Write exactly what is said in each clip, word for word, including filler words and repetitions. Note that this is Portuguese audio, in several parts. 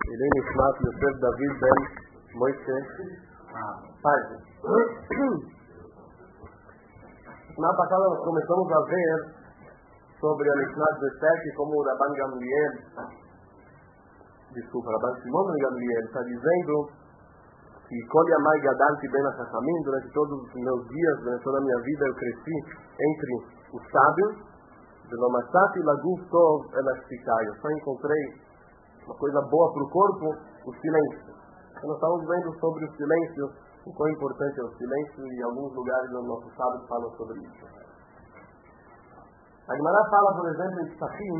Irene Nishmat Yosef David Ben Moishe Paz. Na passada nós começamos a ver sobre a Mishnah dezessete, como o Rabban Gamliel, desculpa, Rabban Shimon Gamliel está dizendo que Kol Yamai Gadanti Ben HaChachamim, durante todos os meus dias, durante toda a minha vida, eu cresci entre os sábios, Velo Matzati Laguf Tov El Ashtikai. Eu só encontrei uma coisa boa para o corpo, o silêncio. Então, nós estamos vendo sobre o silêncio, o quão importante é o silêncio, e em alguns lugares os nossos sábios falam sobre isso. A Gemara fala, por exemplo, em Psachim,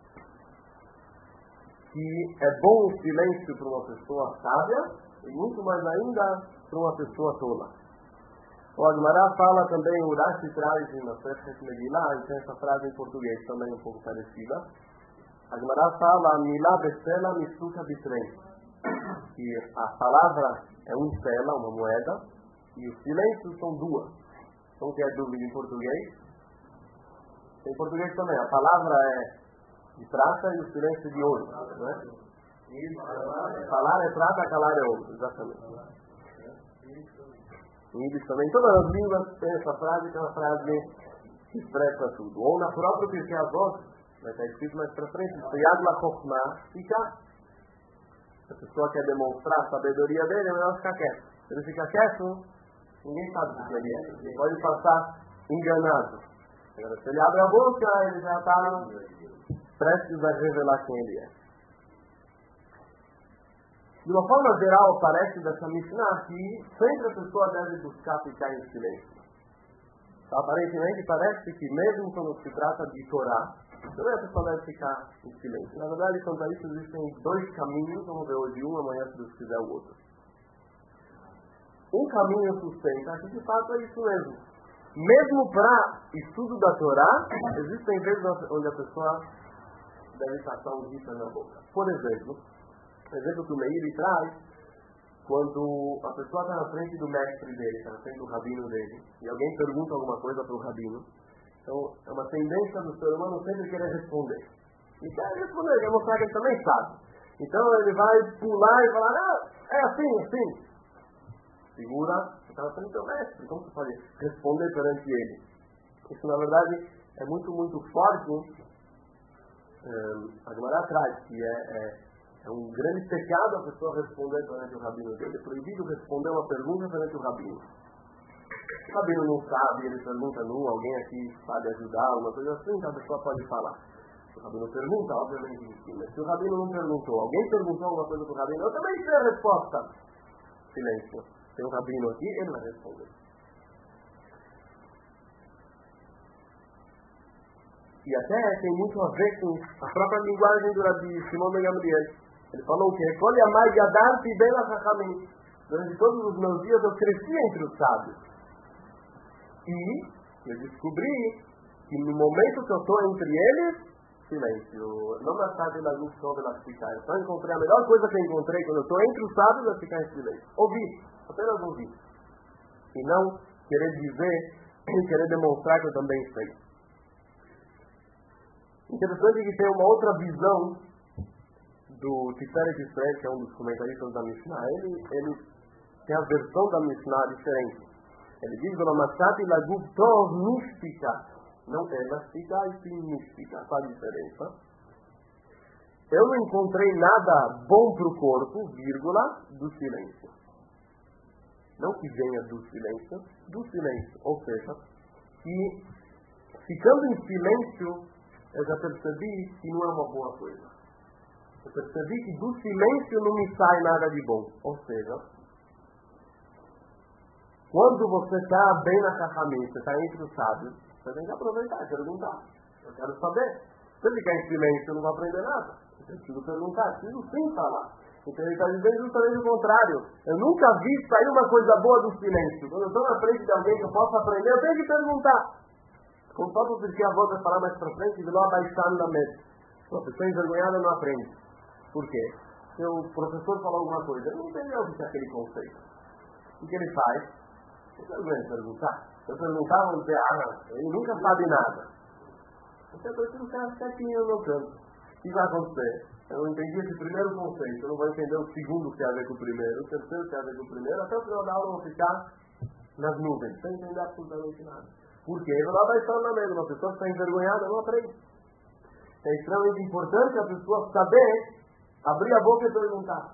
que é bom o silêncio para uma pessoa sábia, e muito mais ainda para uma pessoa tola. O Agmará fala também, o Rashi traz na Masechet Megillah, e tem essa frase em português também um pouco parecida. A Agmará fala, Milá Bestela Misuka Bitrem, que a palavra é um sela, uma moeda, e os silêncios são duas. Então, que é dúvida em português? Em português também, a palavra é de prata e o silêncio é de ouro, não é? Falar é prata, calar é ouro, exatamente. Em Yiddish também, em todas as línguas tem essa frase, que é uma frase que expressa tudo. Ou na própria Pirkei Avot, vai estar escrito mais para frente, Yad la Chokhmah, fica. Se a pessoa quer demonstrar a sabedoria dele, é melhor ficar quieto. Se ele fica quieto, ninguém sabe o que ele é. Ele pode passar enganado. Agora, se ele abre a boca, ele já está prestes a revelar quem ele é. De uma forma geral, parece dessa Mishnah que sempre a pessoa deve buscar ficar em silêncio. Então, aparentemente, parece que mesmo quando se trata de Torá, também a pessoa deve ficar em silêncio. Na verdade, quanto a isso, existem dois caminhos, vamos ver hoje um, amanhã, se Deus quiser, o outro. Um caminho sustenta que, de fato, é isso mesmo. Mesmo para estudo da Torá, existem vezes onde a pessoa deve passar um rito na boca. Por exemplo, o exemplo que o Meir traz, quando a pessoa está na frente do mestre dele, está na frente do rabino dele, e alguém pergunta alguma coisa para o rabino, então é uma tendência do ser humano sempre querer responder. E quer responder, quer mostrar que ele também sabe. Então ele vai pular e falar, ah, é assim, assim. Segura, você está na frente do mestre, como você pode responder perante ele? Isso na verdade é muito, muito forte. É, a Gemara traz que é... é É um grande pecado a pessoa responder perante o rabino dele. É proibido responder uma pergunta perante o rabino. Se o rabino não sabe, ele pergunta, não, alguém aqui sabe ajudar, uma coisa assim, então a pessoa pode falar. Se o rabino pergunta, obviamente sim. Mas se o rabino não perguntou, alguém perguntou alguma coisa para o rabino, eu também sei a resposta. Silêncio. Tem um rabino aqui, ele vai responder. E até tem muito a ver com a própria linguagem do Rabi Shimon ben Gamliel. Ele falou que Kol Yamai Gadanti Ben HaChachamim. Durante todos os meus dias eu cresci entre os sábios. E eu descobri que no momento que eu estou entre eles, silêncio. Não me tarde da luz sobre ela ficar. Eu só encontrei a melhor coisa que eu encontrei quando eu estou entre os sábios é ficar em silêncio. Ouvir, apenas ouvir. E não querer dizer, querer demonstrar que eu também sei. Interessante que tem uma outra visão do Tiferet Israel, que é um dos comentaristas da Mishnah. Ele, ele tem a versão da Mishnah diferente. Ele diz, V'lamatzati laguf tov mística. Não é elástica, e sim mística. Qual a diferença? Eu não encontrei nada bom para o corpo, vírgula, do silêncio. Não que venha do silêncio, do silêncio. Ou seja, que ficando em silêncio, eu já percebi que não é uma boa coisa. Eu percebi que do silêncio não me sai nada de bom. Ou seja, quando você está bem na Chachamim, você está entre os sábios, você tem que aproveitar e perguntar. Eu quero saber. Se você ficar em silêncio, eu não vou aprender nada. Eu preciso perguntar, preciso sim falar. Então ele está dizendo justamente o contrário. Eu nunca vi sair uma coisa boa do silêncio. Quando eu estou na frente de alguém que eu possa aprender, eu tenho que perguntar. Como só porque a volta falar mais para frente, de lá baixando na mesa. Uma pessoa envergonhada não aprende. Por quê? Se o professor falar alguma coisa, ele não entendeu o que é aquele conceito. O que ele faz? Ele vergonha de perguntar. Se eu perguntar, vão dizer, ah, não, ele nunca sabe nada. Então eu preciso ficar quietinho no meu canto. O que vai acontecer? Eu não entendi esse primeiro conceito, eu não vou entender o segundo que tem a ver com o primeiro, o terceiro que tem a ver com o primeiro, até o final da aula eu vou ficar nas nuvens, sem entender absolutamente nada. Por quê? Eu lá vai estar na mesma, uma pessoa que está envergonhada não aprende. É extremamente importante a pessoa saber abrir a boca e perguntar.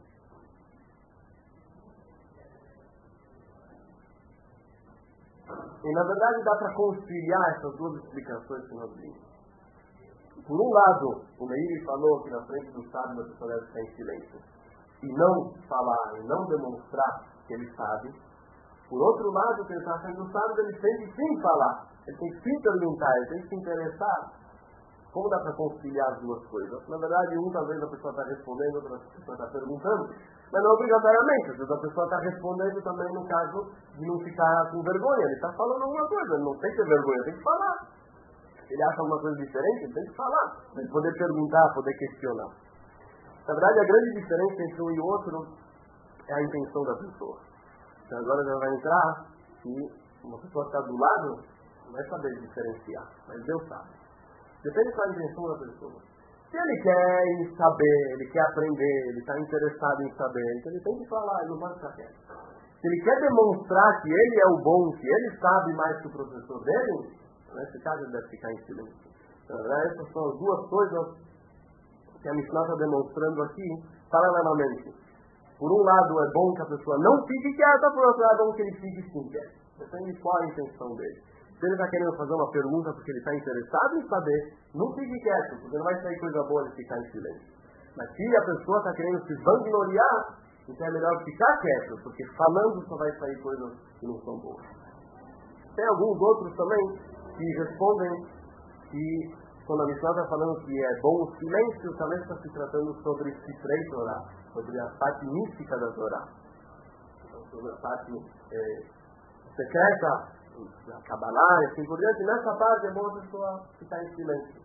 E na verdade dá para conciliar essas duas explicações que nós vimos. Por um lado, o Meir falou que na frente do sábio a pessoa deve ficar em silêncio e não falar, e não demonstrar que ele sabe. Por outro lado, que ele está sendo sábio, ele tem que sim falar, ele tem que sim perguntar, ele tem que se interessar. Como dá para conciliar as duas coisas? Na verdade, uma vez a pessoa está respondendo, outra pessoa está perguntando, mas não obrigatoriamente. Às vezes a pessoa está respondendo também no caso de não ficar com vergonha. Ele está falando alguma coisa, ele não tem que ter vergonha, tem que falar. Ele acha alguma coisa diferente, ele tem que falar. Tem que poder perguntar, poder questionar. Na verdade, a grande diferença entre um e outro é a intenção da pessoa. Então agora já vai entrar que uma pessoa que está do lado não vai saber diferenciar, mas Deus sabe. Depende da intenção da pessoa. Se ele quer saber, ele quer aprender, ele está interessado em saber, então ele tem que falar, ele não vai ficar quieto. Se ele quer demonstrar que ele é o bom, que ele sabe mais que o professor dele, nesse caso ele deve ficar em silêncio. Então, essas são as duas coisas que a Mishnah está demonstrando aqui, paralelamente. Por um lado é bom que a pessoa não fique quieta, por outro lado é bom que ele fique sim quieto. Depende de qual a intenção dele. Se ele está querendo fazer uma pergunta porque ele está interessado em saber, não fique quieto, porque não vai sair coisa boa de ficar em silêncio. Mas se a pessoa está querendo se vangloriar, então é melhor ficar quieto, porque falando só vai sair coisas que não são boas. Tem alguns outros também que respondem que quando a Mishnah está falando que é bom o silêncio, também está se tratando sobre Sifrei Torá, sobre a parte mística da Torá. Então, sobre a parte é, secreta, a Kabbalah e assim por diante. Nessa parte é bom a pessoa ficar em silêncio.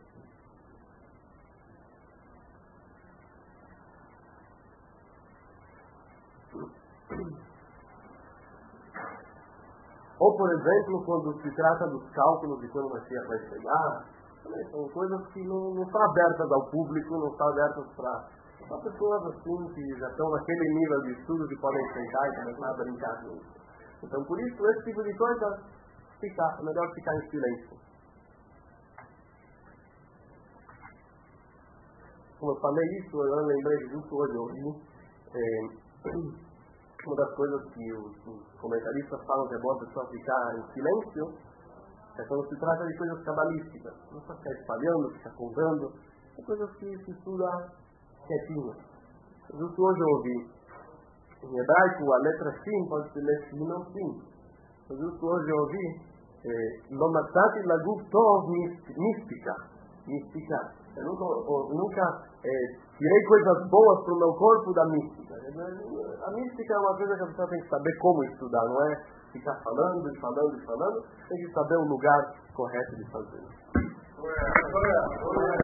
Ou, por exemplo, quando se trata dos cálculos de quando o Mashiach vai chegar, também são coisas que não, não estão abertas ao público, não estão abertas para pessoas assim que já estão naquele nível de estudo que podem sentar e começar a brincar com isso. Então, por isso, esse tipo de coisa, ficar, é melhor ficar em silêncio. Como eu falei isso, eu lembrei de justo hoje, eu ouvi é, uma das coisas que os, os comentaristas falam que é bom a pessoa ficar em silêncio é quando se trata de coisas cabalísticas. Não só ficar espalhando, ficar contando, são coisas que se estuda quietinho. Justo hoje eu ouvi, em hebraico, a letra Shin pode ser ler Shin ou Shin. Justo hoje eu ouvi Lo Matzati Laguf Tov mística. Mística. Eu nunca, eu nunca é, tirei coisas boas para o meu corpo da mística. A mística é uma coisa que a pessoa tem que saber como estudar, não é ficar falando e falando e falando, tem que saber o lugar correto de fazer.